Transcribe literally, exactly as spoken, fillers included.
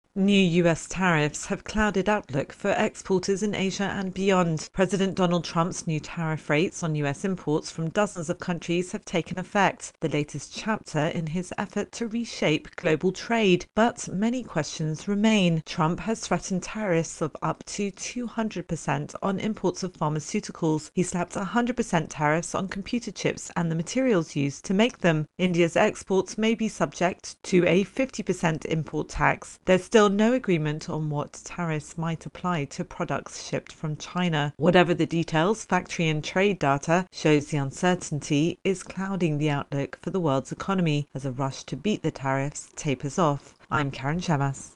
New U S tariffs have clouded outlook for exporters in Asia and beyond. President Donald Trump's new tariff rates on U S imports from dozens of countries have taken effect, the latest chapter in his effort to reshape global trade. But many questions remain. Trump has threatened tariffs of up to two hundred percent on imports of pharmaceuticals. He slapped one hundred percent tariffs on computer chips and the materials used to make them. India's exports may be subject to a fifty percent import tax. There's still no agreement on what tariffs might apply to products shipped from China. Whatever the details, factory and trade data shows the uncertainty is clouding the outlook for the world's economy as a rush to beat the tariffs tapers off. I'm Karen Shamas.